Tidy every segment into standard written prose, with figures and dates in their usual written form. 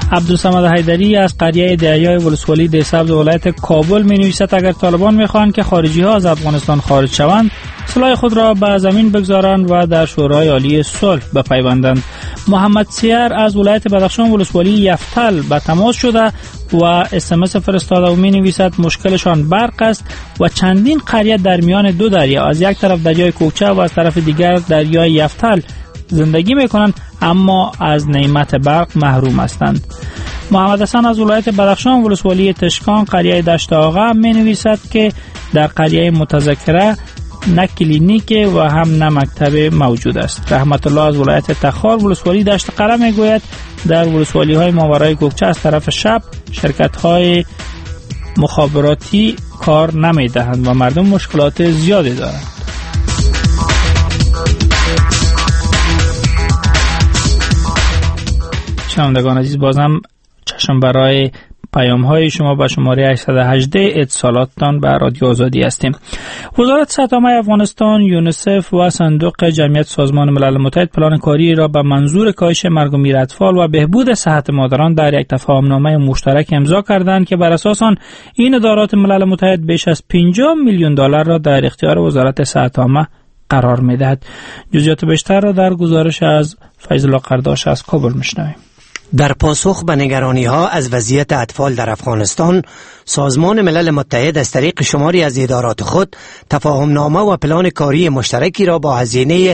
عبدالصمد حیدری از قریه دریای ولسوالی دهسبز ولایت کابل می‌نویسد اگر طالبان می‌خواهند که خارجی‌ها از افغانستان خارج شوند، سلاح خود را به زمین بگذارند و در شورای عالی صلح بپیوندند. محمد سیر از ولایت بدخشان ولسوالی یفتل به تماس شده و اسمس فرستاده و می‌نویسد مشکلشان برق است و چندین قریه در میان دو دریا، از یک طرف دریای کوکچه و از طرف دیگر دریای یفتل زندگی میکنند اما از نعمت برق محروم هستند. محمد حسن از ولایت بدخشان ولسوالی تشکان قریه دشت آقا می نویسد که در قریه متذکره نه کلینیک و هم نه مکتب موجود است. رحمت الله از ولایت تخار ولسوالی دشت قره می گوید در ولسوالی های ماورای کوکچه از طرف شب شرکت های مخابراتی کار نمی دهند و مردم مشکلات زیادی دارند. شنوندگان عزیز، بازم چشم برای پیام های شما با شماره 818 اتصالاتتان به رادیو آزادی هستیم. وزارت صحت عامه افغانستان، یونیسف و صندوق جمعیت سازمان ملل متحد پلان کاری را به منظور کاهش مرگ و میر اطفال و بهبود صحت مادران در یک تفاهمنامه مشترک امضا کردند که بر اساس آن این ادارات ملل متحد بیش از 50 میلیون دلار را در اختیار وزارت صحت عامه قرار می‌دهد. جزئیات بیشتر را در گزارش از فیض الله قرداش از کابل می‌شنویم. در پاسخ به نگرانی‌ها از وضعیت اطفال در افغانستان، سازمان ملل متحد از طریق شماری از ادارات خود تفاهمنامه و پلان کاری مشترکی را با هزینه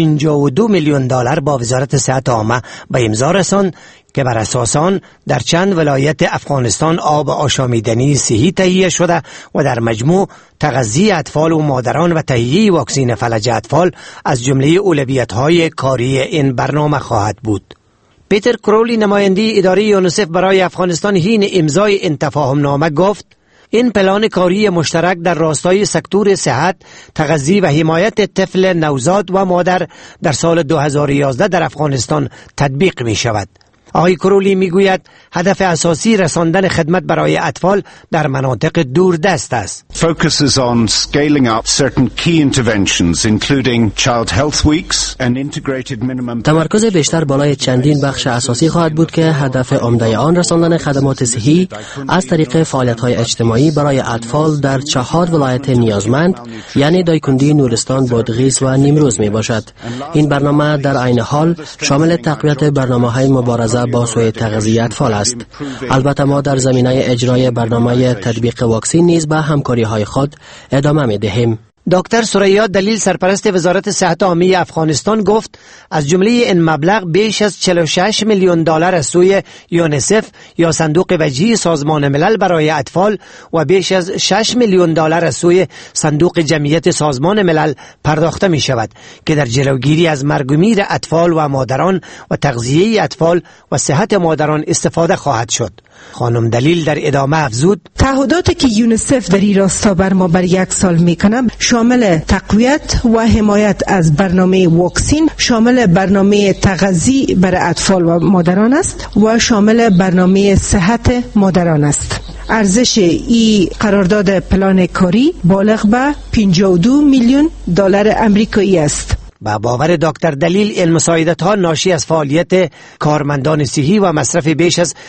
52 میلیون دلار با وزارت صحت عامه به امضا رساند که بر اساس آن در چند ولایت افغانستان آب آشامیدنی صحی تهیه شده و در مجموع تغذیه اطفال و مادران و تهیه واکسن فلج اطفال از جمله اولویت‌های کاری این برنامه خواهد بود. پیتر کرولی، نماینده اداره یونیسف برای افغانستان، حین امضای این تفاهمنامه گفت این پلان کاری مشترک در راستای سکتور صحت، تغذیه و حمایت طفل نوزاد و مادر در سال 2011 در افغانستان تطبیق می شود. آقای کرولی می گوید هدف اساسی رساندن خدمت برای اطفال در مناطق دوردست است. Focuses on scaling up certain key interventions including child health weeks and integrated minimum. تمرکز بیشتر بالای چندین بخش اساسی خواهد بود که هدف عمده آن رساندن خدمات صحی از طریق فعالیت‌های اجتماعی برای اطفال در 4 ولایت نیازمند، یعنی دایکندی، نورستان، بادغیس و نیمروز می باشد. این برنامه در عین حال شامل تقویت برنامه‌های مبارزه با سوء تغذیه اطفال است. البته ما در زمینه اجرای برنامه تطبیق واکسن نیز به همکاری‌های خود ادامه می‌دهیم. دکتر ثریا دلیل، سرپرست وزارت صحت عامه افغانستان، گفت از جمله این مبلغ بیش از 46 میلیون دلار از سوی یونیسف یا صندوق وجهی سازمان ملل برای اطفال و بیش از 6 میلیون دلار از سوی صندوق جمعیت سازمان ملل پرداخته می شود که در جلوگیری از مرگ و میر اطفال و مادران و تغذیه اطفال و صحت مادران استفاده خواهد شد. خانم دلیل در ادامه افزود تعهداتی که یونیسف در این راستا بر ما بر 1 سال میکنه شامل تقویت و حمایت از برنامه واکسن، شامل برنامه تغذیه برای اطفال و مادران است و شامل برنامه صحت مادران است. ارزش این قرارداد پلان کاری بالغ به 52 میلیون دلار آمریکایی است. با باور دکتر دلیل، این مساعدت‌ها ناشی از فعالیت کارمندان صحی و مصرف بیش از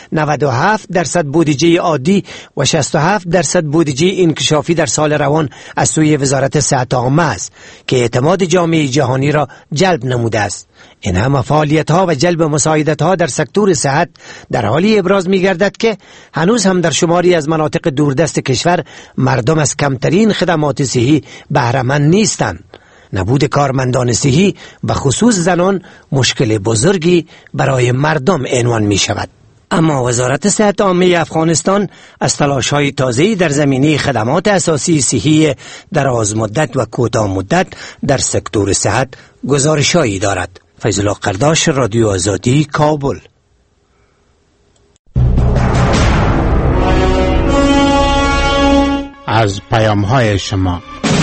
97% بودجه عادی و 67% بودجه انکشافی در سال روان از سوی وزارت صحت عامه است که اعتماد جامعه جهانی را جلب نموده است. این همه فعالیت‌ها و جلب مساعدت‌ها در سکتور صحت در حالی ابراز می‌گردد که هنوز هم در شماری از مناطق دوردست کشور مردم از کمترین خدمات صحی بهره مند نیستند. نبود کارمندان صحی و خصوص زنان مشکل بزرگی برای مردم عنوان می شود. اما وزارت صحت عامه افغانستان از تلاش‌های تازه‌ای در زمینه خدمات اساسی صحی دراز مدت و کوتاه مدت در سکتور صحت گزارش‌هایی دارد. فیض الله قرداش، رادیو آزادی، کابل. از پیام‌های شما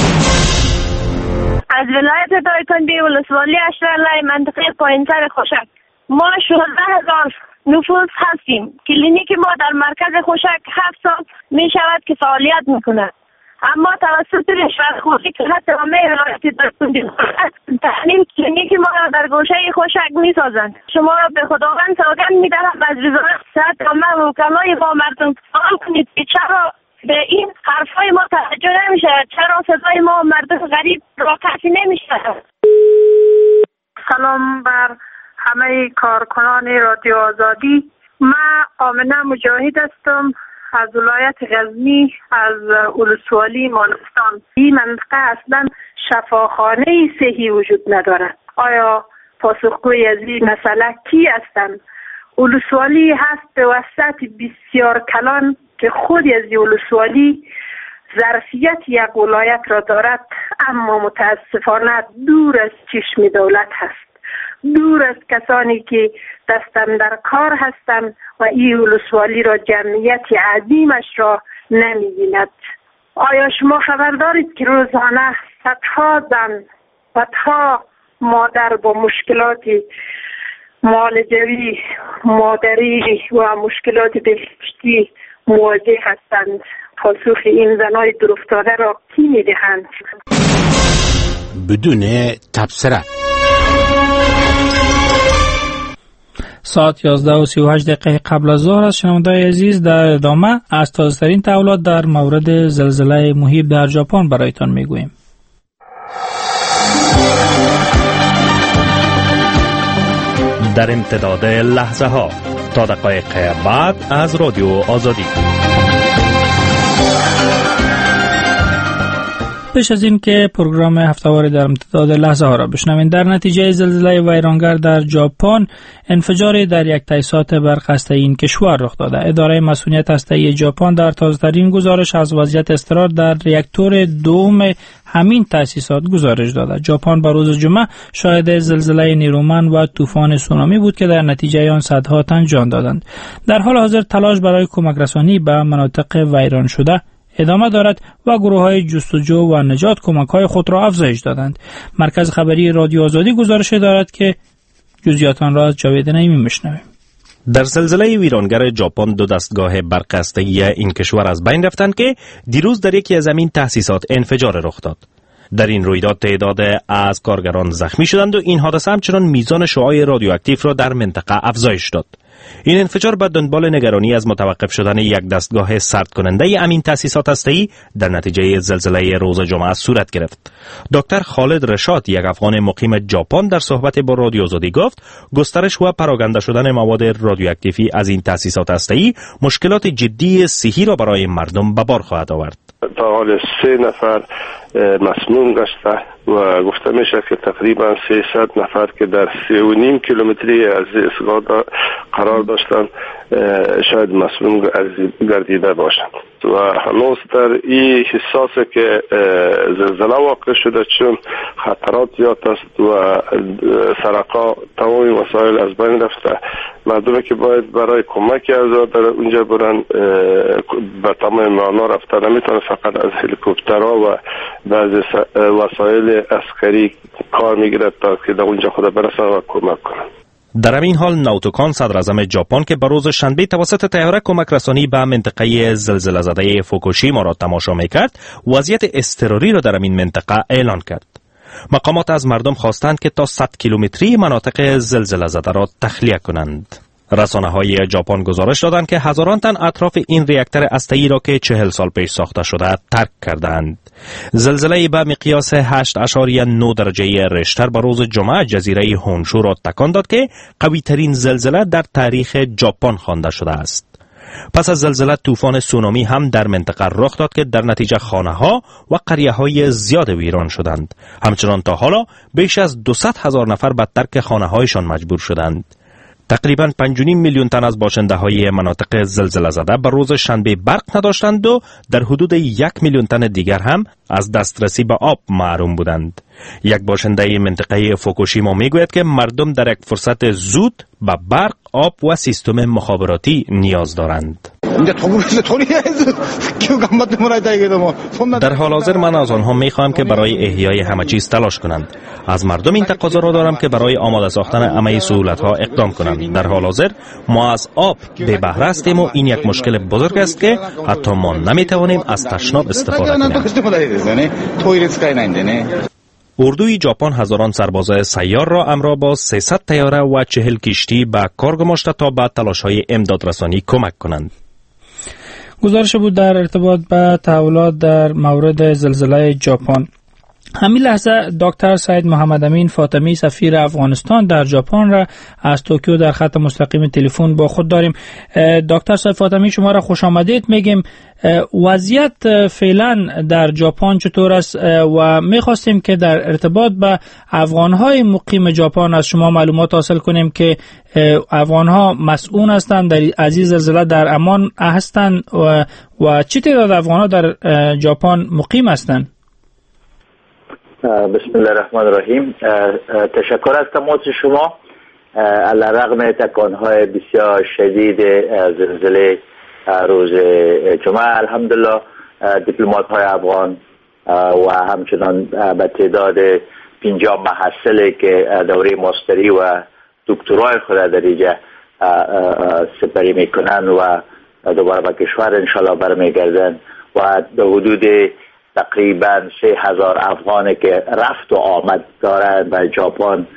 از ولایت دایکندی ولسوالی اشرالله منطقه پایین‌تر خوشک، ما 16,000 نفوس هستیم. کلینیک ما در مرکز خوشک 7 سال می شود که فعالیت میکنه. اما توسط رشوه‌خوری که حتی همه ولایتی در کندی تأمین کلینیک ما را در گوشه خوشک می‌سازند. شما را به خداوند سوگند می‌دهم از وزارت صحت همه وکلای با مردم سوال کنید که چرا به این حرفای ما توجه نمیشه، چرا صدای ما مردم غریب را کسی نمیشه. سلام بر همه کارکنان رادیو آزادی. من آمنه مجاهد هستم از ولایت غزنی، از ولسوالی مالستان. این منطقه اصلا شفاخانه صحی وجود ندارد. آیا پاسخگوی از این مسئله کی هستند؟ ولسوالی هست به وسط بسیار کلان که خود از ولسوالی ظرفیت یک ولایت را دارد، اما متاسفانه دور از چشم دولت هست، دور از کسانی که دستن در کار هستند و این ولسوالی را جمعیت عظیمش را نمی‌بیند. آیا شما خبر دارید که روزانه صدها زن و تا مادر با مشکلات معالجوی، مادری و مشکلات بهداشتی مواجه هستند؟ پاسخ این زنای دورافتاده را کی می‌دهند؟ بدون تبصره. ساعت 11:38 قبل از ظهر است. شنونده‌های عزیز، در ادامه از تازه‌ترین تحولات در مورد زلزله مهیب در ژاپن برایتان میگوییم. در امتداد لحظه ها تا دقایق بعد از رادیو آزادی. پیش از این که پروگرام هفته‌وار در امتداد لحظه ها را بشنوین، در نتیجه زلزله ویرانگر در ژاپن انفجاری در یک تاسیسات برق هسته‌ای این کشور رخ داده. اداره مسئولیت هسته‌ای ژاپن در تازه‌ترین گزارش از وضعیت اضطرار در reaktor دوم همین تاسیسات گزارش داده. ژاپن با روز جمعه شاهد زلزله نیرومند و طوفان سونامی بود که در نتیجه آن صدها تن جان دادند. در حال حاضر تلاش برای کمک رسانی به مناطق ویران شده ادامه دارد و گروه‌های جستجو و نجات کمک‌های خود را افزایش دادند. مرکز خبری رادیو آزادی گزارش دارد که جزئیات آن را از جاوید نعیمی میشنویم. در زلزله ویرانگر ژاپن 2 دستگاه برق هسته‌ای این کشور از بین رفتند که دیروز در یکی از همین تأسیسات انفجار رخ داد. در این رویداد تعداد از کارگران زخمی شدند و این حادثه همچنان میزان شعاع رادیواکتیو را در منطقه افزایش داد. این انفجار به دنبال نگرانی از متوقف شدن یک دستگاه سرد کننده امین تأسیسات هسته‌ای در نتیجه زلزله روز جمعه صورت گرفت. دکتر خالد رشاد، یک افغان مقیم ژاپن، در صحبت با رادیو آزادی گفت گسترش و پراکنده شدن مواد رادیواکتیوی از این تأسیسات هسته‌ای مشکلات جدی صحی را برای مردم به بار خواهد آورد. تا حال 3 نفر مسموم گشته و گفته میشه که تقریبا 300 نفر که در 3.5 کیلومتری از ایستگاه قرار داشتند شاید مسموم گردیده باشند و هنوز در این حساسه که زلزله واقع شده، چون خطرات زیاد است و سرقا تمام وسایل از بین رفته. مردمی که باید برای کمک از در اونجا برن به تمام معنا رفته نمیتونه، فقط از هلیکوپترها و بعضی وسایل عسکری کار میگیرد تا که در اونجا خود برسن و کمک کنن. در همین حال نوتو کان، صدر اعظم ژاپن، که به روز شنبه توسط طیاره کمک رسانی به منطقه زلزله زده فوکوشیما را تماشا میکرد، وضعیت اضطراری را در همین منطقه اعلان کرد. مقامات از مردم خواستند که تا 100 کیلومتری مناطق زلزله زده را تخلیه کنند. رسانه‌های ژاپن گزارش دادند که هزاران تن اطراف این ریاکتور هسته‌ای را که 40 سال پیش ساخته شده ترک کردند. زلزله به مقیاس 8.9 درجه ریشتر به روز جمعه جزیره هونشو را تکان داد که قوی‌ترین زلزله در تاریخ ژاپن خوانده شده است. پس از زلزله طوفان سونامی هم در منطقه رخ داد که در نتیجه خانه‌ها و قریه‌های زیاد ویران شدند. همچنان تا حالا بیش از 200,000 نفر به ترک خانه‌هایشان مجبور شدند. تقریباً 5.5 میلیون تن از باشنده‌های مناطق زلزله زده به روز شنبه برق نداشتند و در حدود 1 میلیون تن دیگر هم از دسترسی به آب محروم بودند. یک باشنده منطقه فوکوشیما میگوید که مردم در یک فرصت زود به برق، آب و سیستم مخابراتی نیاز دارند. در حال حاضر من از آنها میخواهم که برای احیای همه چیز تلاش کنند. از مردم این تقاضا را دارم که برای آماده ساختن همه سهولت‌ها اقدام کنند. در حال حاضر ما از آب به بهره هستیم و این یک مشکل بزرگ است که حتی ما نمیتوانیم از تشناب استفاده کنیم. اردوی ژاپن هزاران سرباز سیار را همراه با 300 طیاره و 40 کشتی به کار گماشته تا به تلاش‌های امدادرسانی کمک کنند. گزارش بود در ارتباط با تحولات در مورد زلزله ژاپن. همین لحظه دکتر سید محمد امین فاطمی سفیر افغانستان در ژاپن را از توکیو در خط مستقیم تلفن با خود داریم. دکتر سید فاطمی شما را خوش آمدید میگیم. وضعیت فعلا در ژاپن چطور است و میخواستیم که در ارتباط با افغانهای مقیم ژاپن از شما معلومات حاصل کنیم که افغانها مسئول هستند در از این زلزله در امان هستند و چه تعداد افغانها در ژاپن مقیم هستند؟ بسم الله الرحمن الرحیم. تشکر از تماس شما. علیرغم تکانهای بسیار شدید زلزله روز جمعه الحمدلله دیپلمات های افغان و همچنان به تعداد 50 محصلی که دوره ماستری و دکترای خود در اینجا سپری میکنن و دوباره به کشور انشالله برمیگردن و در حدود تقریبا 3000 افغانی که رفت و آمد دارند به ژاپن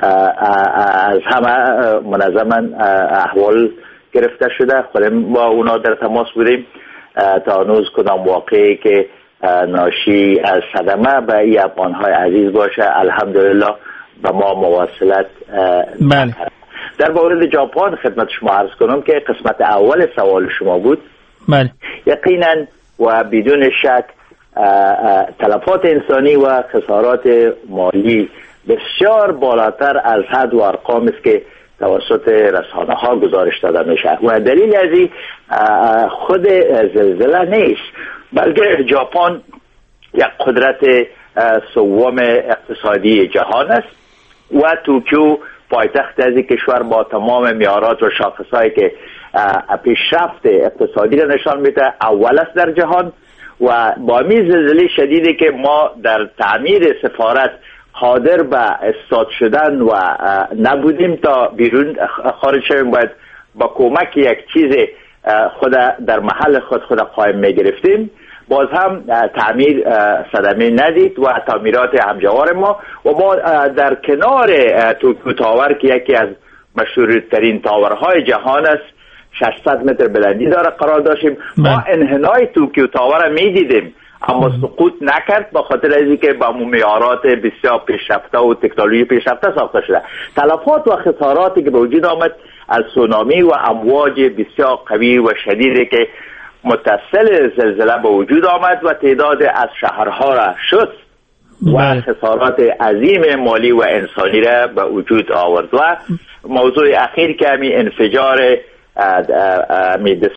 از همه منظما احوال گرفته شده. خودم با اونا در تماس بودیم تا هنوز کدام واقعی که ناشی از صدمه به این افغانهای عزیز باشه الحمدلله به ما مواصلت بله. در مورد ژاپن خدمت شما عرض کنم که قسمت اول سوال شما بود. بله. یقینا و بدون شک تلفات انسانی و خسارات مالی بسیار بالاتر از حد و ارقام است که توسط رسانه ها گزارش داده میشه و دلیل از این خود زلزله نیست بلکه ژاپن یک قدرت سوم اقتصادی جهان است و توکیو پایتخت از کشور با تمام معیارات و شاخصهایی که پیشرفت اقتصادی را نشان میده اول است در جهان و با این زلزله شدیدی که ما در تعمیر سفارت قادر به استاد شدن و نبودیم تا بیرون خارج شویم باید با کمک یک چیز خود در محل خود قایم می گرفتیم باز هم تعمیر صدمه ندید و تعمیرات همجوار ما و ما در کنار توکیو تاور که یکی از مشهورترین تاورهای جهان است 600 متر بلندی داره قرار داشتیم ما انحنای توکیو تاور می دیدیم اما سقوط نکرد با خاطر از اینکه با معیارات بسیار پیشرفته و تکنولوژی پیشرفته ساخته شده. تلفات و خساراتی که به وجود آمد از سونامی و امواج بسیار قوی و شدیدی که متصل زلزله به وجود آمد و تعداد از شهرها را شست و خسارات عظیم مالی و انسانی را به وجود آورد و موضوع اخیر که همی انفجار